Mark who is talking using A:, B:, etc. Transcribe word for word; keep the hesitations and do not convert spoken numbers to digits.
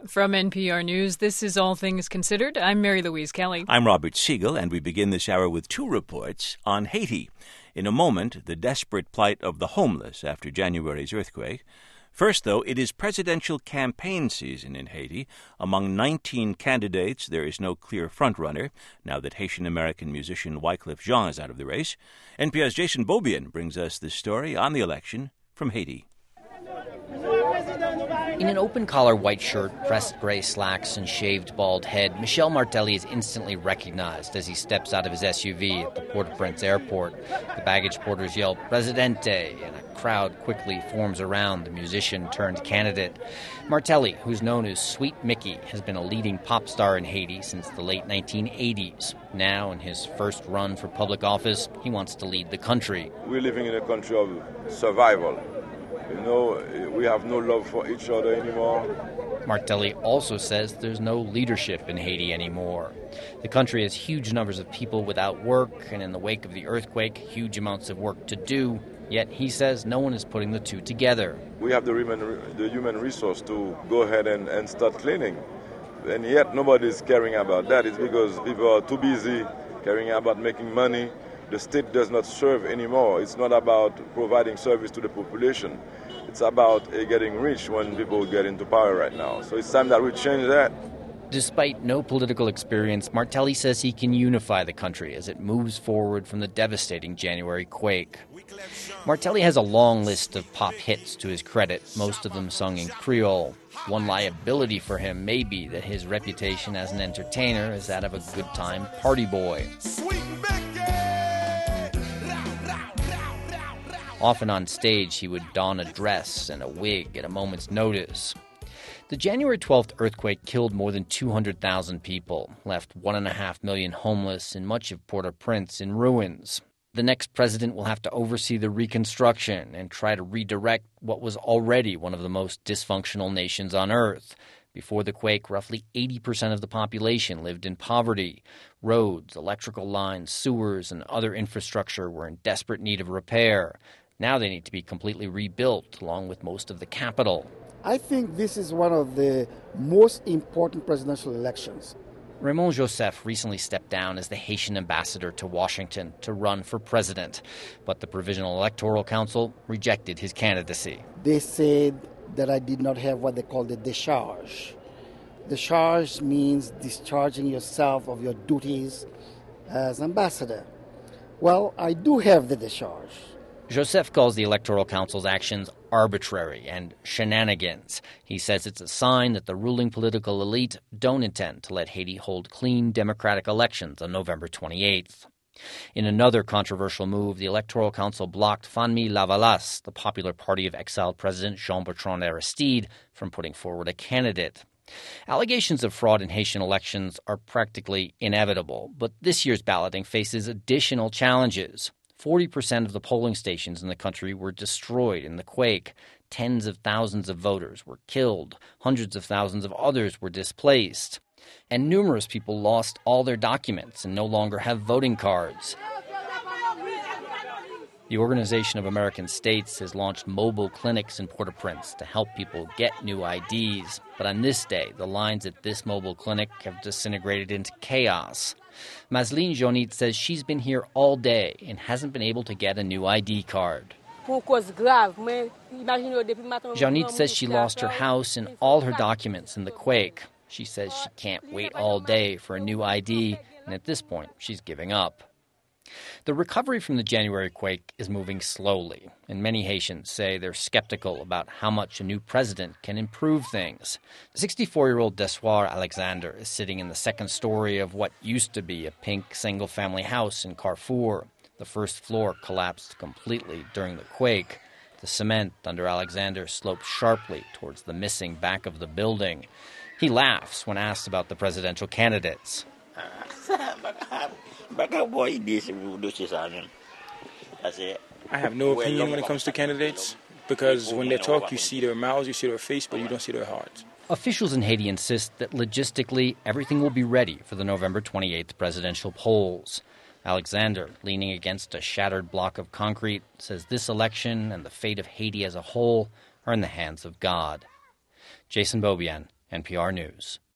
A: From N P R News, this is All Things Considered. I'm Mary Louise Kelly.
B: I'm Robert Siegel, and we begin this hour with two reports on Haiti. In a moment, the desperate plight of the homeless after January's earthquake. First, though, it is presidential campaign season in Haiti. Among nineteen candidates, there is no clear frontrunner, now that Haitian-American musician Wyclef Jean is out of the race. N P R's Jason Beaubien brings us this story on the election from Haiti.
C: In an open-collar white shirt, pressed gray slacks, and shaved bald head, Michel Martelly is instantly recognized as he steps out of his S U V at the Port-au-Prince airport. The baggage porters yell, "Presidente," and a crowd quickly forms around the musician-turned-candidate. Martelly, who's known as Sweet Mickey, has been a leading pop star in Haiti since the late nineteen eighties. Now, in his first run for public office, he wants to lead the country.
D: We're living in a country of survival. You know, we have no love for each other anymore.
C: Martelly also says there's no leadership in Haiti anymore. The country has huge numbers of people without work, and in the wake of the earthquake, huge amounts of work to do. Yet he says no one is putting the two together.
D: We have the human, the human resource to go ahead and, and start cleaning. And yet nobody is caring about that. It's because people are too busy caring about making money. The state does not serve anymore. It's not about providing service to the population. It's about uh, getting rich when people get into power right now. So it's time that we change that.
C: Despite no political experience, Martelly says he can unify the country as it moves forward from the devastating January quake. Martelly has a long list of pop hits to his credit, most of them sung in Creole. One liability for him may be that his reputation as an entertainer is that of a good-time party boy. Often on stage, he would don a dress and a wig at a moment's notice. The January twelfth earthquake killed more than two hundred thousand people, left one point five million homeless and much of Port-au-Prince in ruins. The next president will have to oversee the reconstruction and try to redirect what was already one of the most dysfunctional nations on earth. Before the quake, roughly eighty percent of the population lived in poverty. Roads, electrical lines, sewers, and other infrastructure were in desperate need of repair. Now they need to be completely rebuilt, along with most of the capital.
E: I think this is one of the most important presidential elections.
C: Raymond Joseph recently stepped down as the Haitian ambassador to Washington to run for president, but the Provisional Electoral Council rejected his candidacy.
E: They said that I did not have what they call the décharge. Décharge means discharging yourself of your duties as ambassador. Well, I do have the décharge.
C: Joseph calls the Electoral Council's actions arbitrary and shenanigans. He says it's a sign that the ruling political elite don't intend to let Haiti hold clean democratic elections on November twenty-eighth. In another controversial move, the Electoral Council blocked Fanmi Lavalas, the Popular Party of exiled President Jean-Bertrand Aristide, from putting forward a candidate. Allegations of fraud in Haitian elections are practically inevitable, but this year's balloting faces additional challenges. forty percent of the polling stations in the country were destroyed in the quake. Tens of thousands of voters were killed. Hundreds of thousands of others were displaced. And numerous people lost all their documents and no longer have voting cards. The Organization of American States has launched mobile clinics in Port-au-Prince to help people get new I Ds. But on this day, the lines at this mobile clinic have disintegrated into chaos. Masline Jonit says she's been here all day and hasn't been able to get a new I D card. Jonit says she lost her house and all her documents in the quake. She says she can't wait all day for a new I D, and at this point, she's giving up. The recovery from the January quake is moving slowly, and many Haitians say they're skeptical about how much a new president can improve things. sixty-four-year-old Dessoir Alexander is sitting in the second story of what used to be a pink single-family house in Carrefour. The first floor collapsed completely during the quake. The cement under Alexander sloped sharply towards the missing back of the building. He laughs when asked about the presidential candidates.
F: I have no opinion when it comes to candidates because when they talk, you see their mouths, you see their face, but you don't see their hearts.
C: Officials in Haiti insist that logistically everything will be ready for the November twenty-eighth presidential polls. Alexander, leaning against a shattered block of concrete, says this election and the fate of Haiti as a whole are in the hands of God. Jason Beaubien, N P R News.